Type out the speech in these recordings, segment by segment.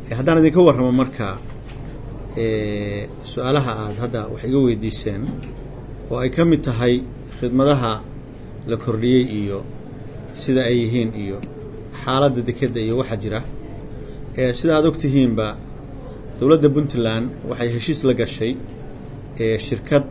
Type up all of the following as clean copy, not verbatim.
haddaan idinka warramo marka su-aalaha aad hadda wax iga weydiiseen oo ay ka mid tahay khidmadaha la kordhiyey iyo sida ay yihiin iyo xaaladda dekedda iyo waxa jira sida aad ogtihiinba dowladda Puntland waxay heshiis la gashay shirkad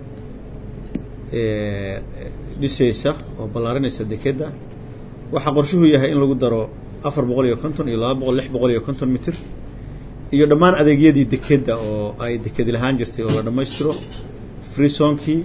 dhisaysa oo ballaarinaysa dekedda waxa qorshuhu yahay in lagu daro 450 iyo 200 650 mitir iyo dhammaan adeegyadii dekedda oo ay deked lahaan jirtay oo la dhameystiro free zonkii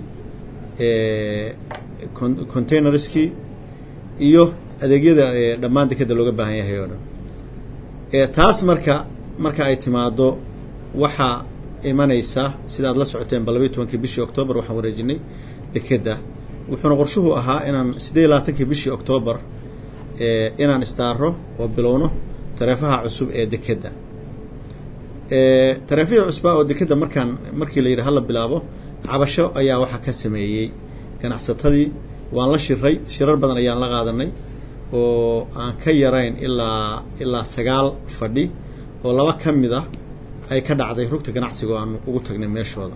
containerskii iyo adeegyada dhammaan dekedda looga baahan yahay oo dhan taas marka ay timaado waxa imanaysa sida aad la socoteen 12 bishii October waxaan wareejinay dekedda wuxuuna qorshuhu ahaa inaan 28 bishii October inaan istaaro oo bilowno tareefaha cusub ee dekedda tareefaha cusub oo dekedda markii la yiraahdo la bilaabo cabasho ayaa waxa ka sameeyay ganacsatadii waan la shirar badan ayaan la qaadanay oo aan ka yarayn ilaa 9 fadhi oo laba kamid ah ay ka dhacday rugta ganacsiga aan ugu tagnay meeshooda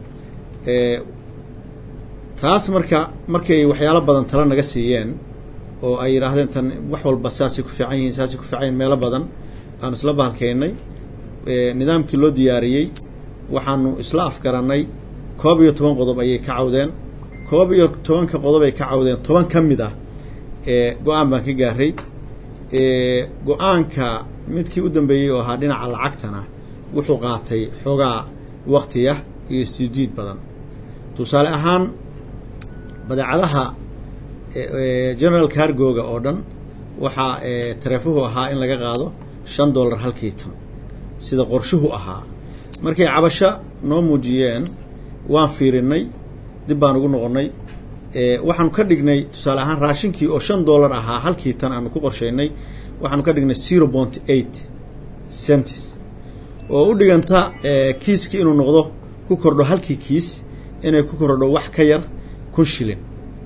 taas markay waxyaalo badan tala naga siiyeen oo ay yiraahdeen tan wax walba saasi ku fiican meelo badan aan isla baalkeenay nidaamkii loo diyaariyay waxaanu isla afgaranay 12 qodob ayay ka cawdeen 12 qodob ay ka cawdeen 10 kamid ah go'aan baan ka gaaray go'aanka midkii u dambeeyay oo ahaa dhinaca lacagtana wuxuu qaatay xogaa waqtiya iyo isjiid badan tusaale ahaan badeecadaha general cargo-ga oo dhan waxa tareefuhu ahaa in laga qaado $5 halkii tan sida qorshuhu ahaa markay cabasho noo muujiyeen waan fiirinay dib baan ugu noqonay waxaan ka dhignay tusaale ahaan raashinkii oo $5 ahaa halkii tan aan ku qorsheynay waxaan ka dhignay 0.8 cents oo u dhiganta kiiski inuu noqdo ku kordho halkii kiis inay ku kordho wax ka yar 1 shilin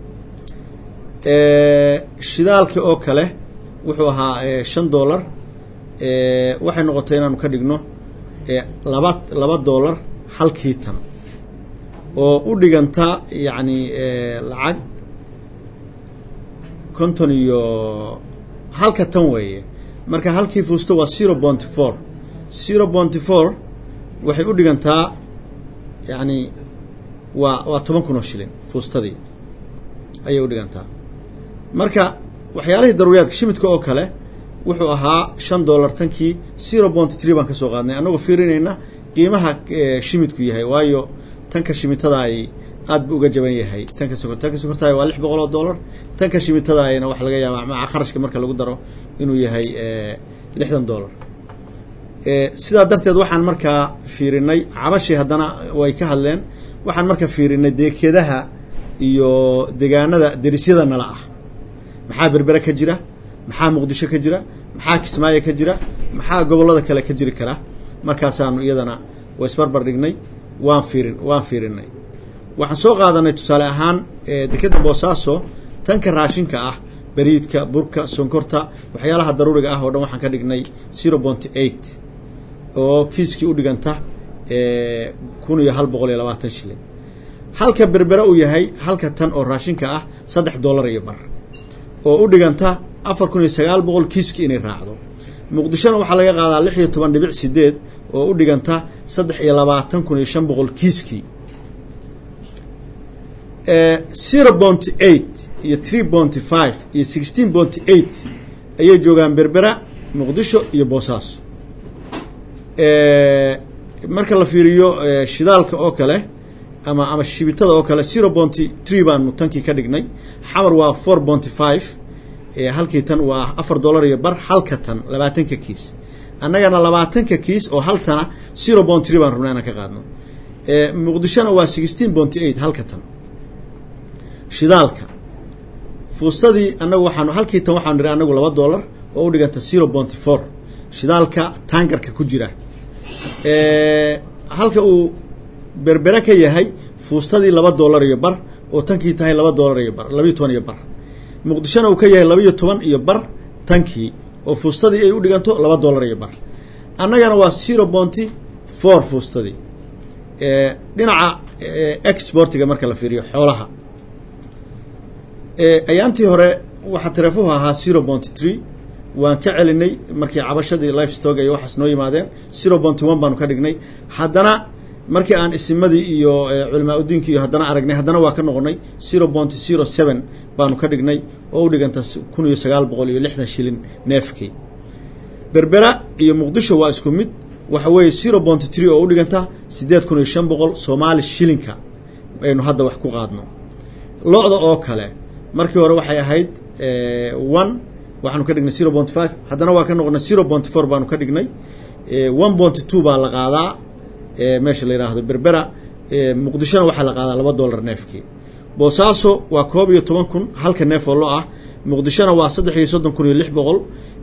shidaalka oo kale wuxuu ahaa $5 waxay noqotay inaanu ka dhigno $2 halkii tan oo u dhiganta yani lacag konton iyo halka tan weeye marka halkii fuusto waa 0.4 waxay u dhigantaa yani waa 10,000 shilin fuustadii ayay u dhigantaa marka waxyaalihii daruuriyaadka shimidka oo kale wuxuu ahaa $5 tankii 0.3 baan ka soo qaadnay anagoo fiirinayna qiimaha shimidku yahay waayo tanka shimitada ay aad uga jaban yahay tanka sokorta waa $600 tanka shimitada ayna wax laga yaabaa ma kharashka marka lagu daro inuu yahay $60 sidaa darteed waxaan markaa fiirinay cabashi haddana way ka hadleen waxaan markaa fiirinay dekedaha iyo deegaanada derisyada nala ah maxaa berbera ka jira maxaa muqdisho ka jira maxaa kismaayo ka jira maxaa gobolada kale ka jiri kara markaasaanu iyadana way isbarbar dhignay waan fiirinay waxaan soo qaadanay tusaale ahaan dekedda Boosaaso tanka raashinka ah bariidka burka sonkorta waxyaalaha daruuriga ah oo dhan waxaan ka dhignay 0.8 oo kiiskii u dhiganta 1,120 shilin halka berbera uu yahay halka tan oo raashinka ah $3 iyo bar oo u dhiganta 4,900 kiiskii inay raacdo muqdishona waxa laga qaadaa 16.8 oo u dhiganta 23,500 kiiskii 0.8 iyo 3.5 iyo 16.8 ayay joogaan berbera muqdisho iyo Boosaaso marka la fiiriyo shidaalka oo kale ama shibitada oo kale 0.3 baan tankii ka dhignay xamar waa 4.5 halkii tan waa $4 iyo bar halka tan 20 kiis annagana 20 kiis oo hal tana 0.3 baan rabnaa inaan ka qaadno muqdishona waa 16.8 halka tan shidaalka fuustadii annagu waxaanu halkii tan waxaanu niri annagu $2 oo u dhiganta 0.4 shidaalka tankarka ku jira halka uu berbera ka yahay fuustadii $2 iyo bar oo tankii tahay $2 iyo bar 12 iyo bar muqdishona uu ka yahay 12 iyo bar tankii oo fuustadii ay u dhiganto $2 iyo bar annagana waa 0.4 fuustadii dhinaca exportiga marka la fiiriyo xoolaha ayaantii hore waxa tarafuhu ahaa 0.3 waan ka celinay markii cabashadii livestock ay waxaas noo yimaadeen 0.1 baanu ka dhignay haddana markii aan isimadii iyo culimaa udiinkii iyo haddana aragnay haddana waa ka noqonay 0.07 baanu ka dhignay oo u dhiganta 1960 shilin neefkii berbera iyo muqdisho waa isku mid waxa weeye 0.3 oo u dhiganta 8500 Soomaali shilinka aynu hadda wax ku qaadno lo'da oo kale markii hore waxay ahayd 1 waxaanu ka dhignay 0.5 haddana waa ka noqonay 0.4 baanu ka dhignay 1.2 baa la qaadaa meesha la yiraahdo berbera muqdishona waxa la qaadaa $2 neefkii boosaaso waa 12000 halka neef oo lo ah muqdishona waa 33600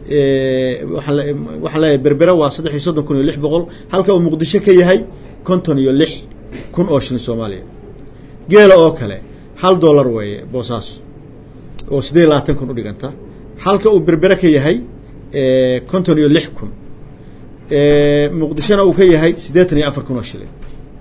waxa la berbera waa 33600 halka uu muqdisho ka yahay 56000 oo shilin Soomaaliya geela oo kale $1 weeye boosaaso oo 26000 u dhiganta halka uu berbera ka yahay 56000 muqdishona uu ka yahay 84000 oo shilin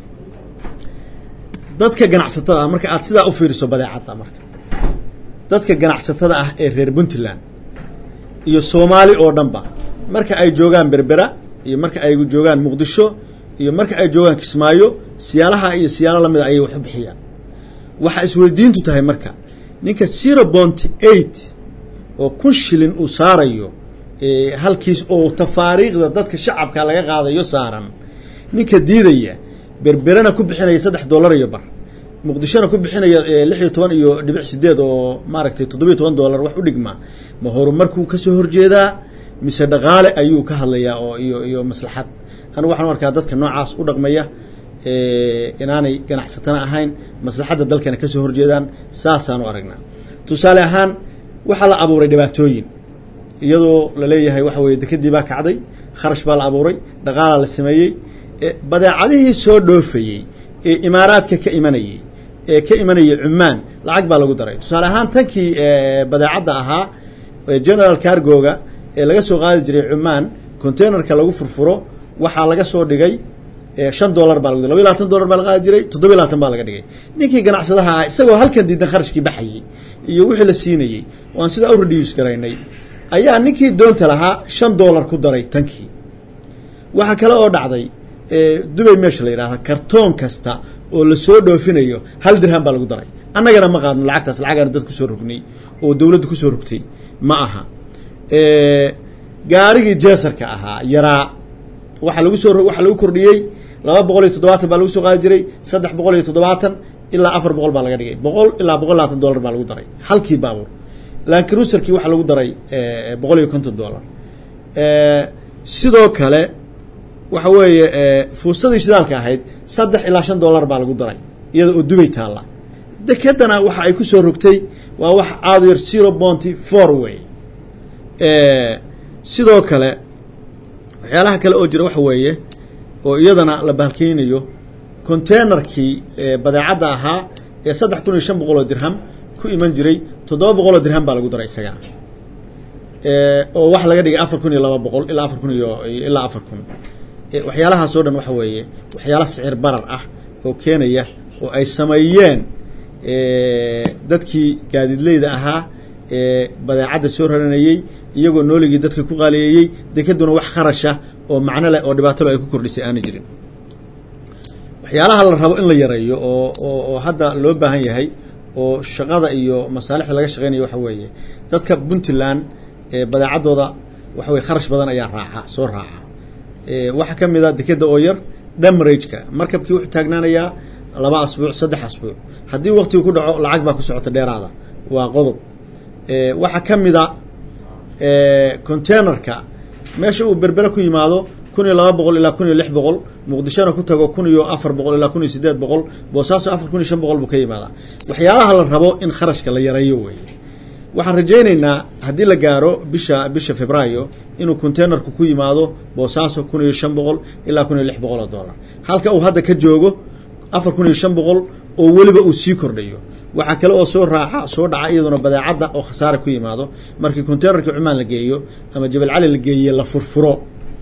dadka ganacsatada marka aad sidaa u fiiriso badeecada marka dadka ganacsatada ah ee reer Puntland iyo Soomaali oo dhanba marka ay joogaan berbera iyo marka ay joogaan muqdisho iyo marka ay joogaan Kismaayo siyaalaha iyo siyaalo lamid ay wax bixiyaan waxa isweydiintu tahay marka ninka 0.8 oo kun shilin uu saarayo halkiis oo tafaariiqda dadka shacabka laga qaadayo saaran ninka diidaya berberana ku bixinaya $3 iyo bar muqdishona ku bixinaya 16.8 oo maaragtay $17 wax u dhigma ma horumarku ka soo horjeedaa mise dhaqaale ayuu ka hadlayaa oo iyo maslaxad anigu waxaan arkaa dadka noocaas u dhaqmaya inaanay ganacsatana ahayn maslaxadda dalkana ka soo horjeedaan saasaan u aragnaa tusaale ahaan waxa la abuuray dhibaatooyin iyadoo la leeyahay waxa weeye dekadii baa kacday kharash baa la abuuray dhaqaala la sameeyay badeecadihii soo dhoofayay ee imaaraadka ka imanayay Cumaan lacag baa lagu daray tusaale ahaan tankii badeecada ahaa general cargo-ga ee laga soo qaadi jiray Cumaan containerka lagu furfuro waxa laga soo dhigay $5 baa lagu diray $22 baa la qaadi jiray $27 baa laga dhigay ninkii ganacsadaha ah isagoo halkan diidan kharashkii baxayay iyo wixii la siinayay waan sida u reduce garaynay ayaa ninkii doonta lahaa $5 ku daray tankii waxa kale oo dhacday Dubai meesha la yiraahdo kartoon kasta oo la soo dhoofinayo $1 baa lagu daray annagana ma qaadno lacagtaas lacagana dad ku soo rugnay oo dawladdu ku soo rugtay ma aha gaarigii jeesarka ahaa yaraa waxa lagu kordhiyay 270 baa lagu soo qaadi jiray 370 ilaa 400 baa laga dhigay 100 ilaa $120 baa lagu daray halkii baabuur Land Cruiser-kii waxa lagu daray $150 sidoo kale waxa weeye fuusadii shidaalka ahayd 3 ilaa $5 baa lagu daray iyada oo Dubai taala dekadana waxa ay ku soo rogtay waa wax aad yar 0.4 way sidoo kale waxyaalaha kale oo jira waxa weeye oo iyadana la baalkeenayo containerkii badeecada ahaa ee 3500 dirham ku iman jiray 700 dirham baa lagu daray isaga oo wax laga dhigay 4200 ilaa 4000 ilaa 4000 waxyaalaha soo dhan waxa weeye waxyaala sicir barar ah oo keenaya oo ay sameeyeen dadkii gaadiidleyda ahaa badeecada soo raranayay iyagoo nooligii dadka ku qaaleeyay dekaduna wax kharasha oo macna leh oo dhibaato ay ku kordhisay aan jirin waxyaalaha la rabo in la yareeyo oo hadda loo baahan yahay oo shaqada iyo masaalixda laga shaqeynayo waxa weeye dadka Puntland badeecadooda waxa weeye kharash badan ayaa soo raaca waxa kamid ah dekada oo yar damage-ka markabkii wuxuu taagnaanayaa 2 asbuuc 3 asbuuc haddii waqtigu ku dhaco lacag baa ku socota dheeraada waa qodob waxa kamid ah containerka meesha uu berbera ku yimaado 1200 ilaa 1600 muqdishona ku tago 1400 ilaa 1800 boosaaso 4500 buu ka yimaadaa waxyaalaha la rabo in kharashka la yareeyo weeye waxaan rajaynaynaa haddii la gaaro bisha Febraayo inuu containerku ku yimaado boosaaso 1500 ilaa $1600 halka uu hadda ka joogo 4500 oo waliba uu sii kordhayo waxa kale oo soo dhaca iyaduna badeecada oo khasaare ku yimaado markii containerka Cumaan la geeyo ama Jabal Cali la geeyo la furfuro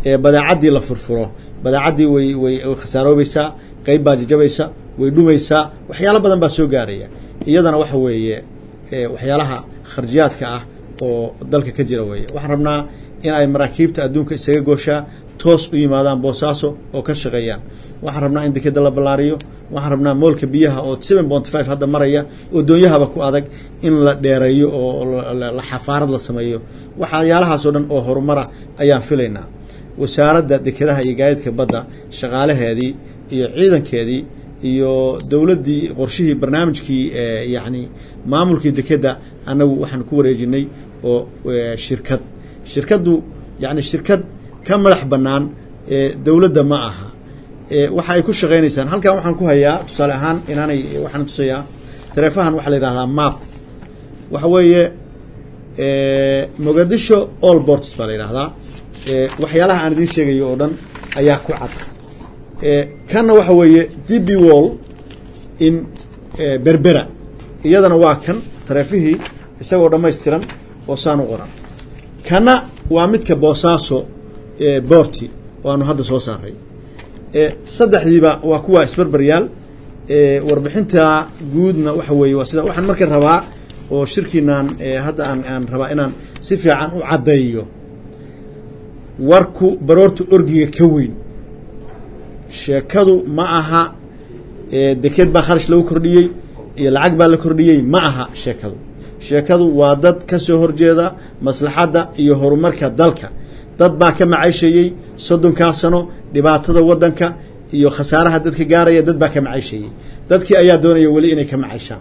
badeecadii la furfuro badeecadii way khasaaroobeysaa qayb baa jajabaysa way dhumaysaa waxyaalo badan baa soo gaaraya iyadana waxa weeye waxyaalaha kharjiyaadka ah oo dalka ka jira weeye waxaan rabnaa in ay maraakiibta adduunka isaga gooshaa toos u yimaadaan boosaaso oo ka shaqeeyaan waxaan rabnaa in dekeda la ballaariyo waxaan rabnaa moolka biyaha oo 7.5 hadda maraya oo doonyahaba ku adag in la dheereeyo oo la xafaarad la sameeyo waxyaalahaasoo dhan oo horumara ayaan filaynaa wasaaradda dekedaha iyo gaadiidka badda shaqaalaheedii iyo ciidankeedii iyo dowladdii qorshihii barnaamijkii yacni maamulkii dekeda annagu waxaan ku wareejinay oo shirkaddu yacni shirkad ka madax bannaan dowladda ma aha waxa ay ku shaqaynaysaan halkan waxaan ku hayaa tusaale ahaan inaanay waxaan tusayaa taleefahan waxaa la yidhahdaa map waxa weeye Mogadisho all ports baa la yidhahdaa waxyaalaha aan idiin sheegayo oo dhan ayaa ku cad kanna waxa weeye DB Wall in Berbera iyadana waa kan taleefihii isagoo dhammaystiran oo saan u qoran kana waa midka Boosaaso boorti waanu hadda soo saaray saddexdiiba waa kuwa isbarbaryaal warbixinta guudna waxa weeye waa sida waxaan markaa rabaa oo shirkiinaan hadda aan rabaa inaan si fiican u cadeeyo warku baroortu orgiga ka weyn sheekadu ma aha deked baa kharash lagu kordhiyey iyo lacag baa la kordhiyey ma aha sheekadu waa dad ka soo horjeeda maslaxadda iyo horumarka dalka dad baa ka macaysheeyey 30 sano dhibaatada wadanka iyo khasaaraha dadka gaaraya dad baa ka macaysheeyey dadkii ayaa doonaya wali inay ka macayshaan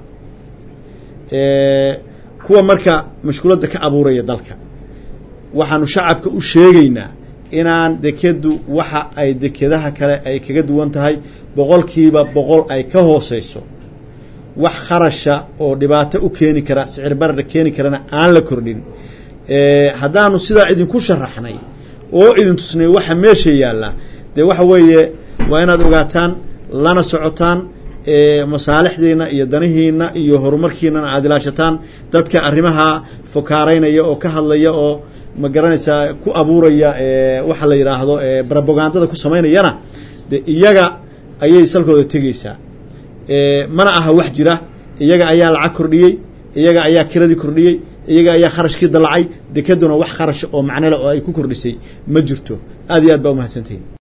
kuwa marka mushkiladda ka abuuraya dalka waxaanu shacabka u sheegaynaa inaan dekedu waxa ay dekedaha kale ay kaga duwan tahay 100% ay ka hooseyso wax kharasha oo dhibaato u keeni kara sicir barar keeni karana aan la kordhin haddaanu sidaa idinku sharaxnay oo idin tusnay waxa meesha yaala de waxa weeye waa inaad ogaataan lana socotaan masaalixdeena iyo danihiina iyo horumarkiina aad ilaashataan dadka arrimaha fokaaraynaya oo ka hadlaya oo ma garanaysaa ku abuuraya waxa la yiraahdo propagandada ku sameynayana de iyaga ayay salkooda tagaysaa mana aha wax jira iyaga ayaa lacag kordhiyey iyaga ayaa kiradii kordhiyey iyaga ayaa kharashkii dalacay dekeduna wax kharash oo macno leh oo ay ku kordhisay ma jirto aad iyo aad baa u mahadsantihiin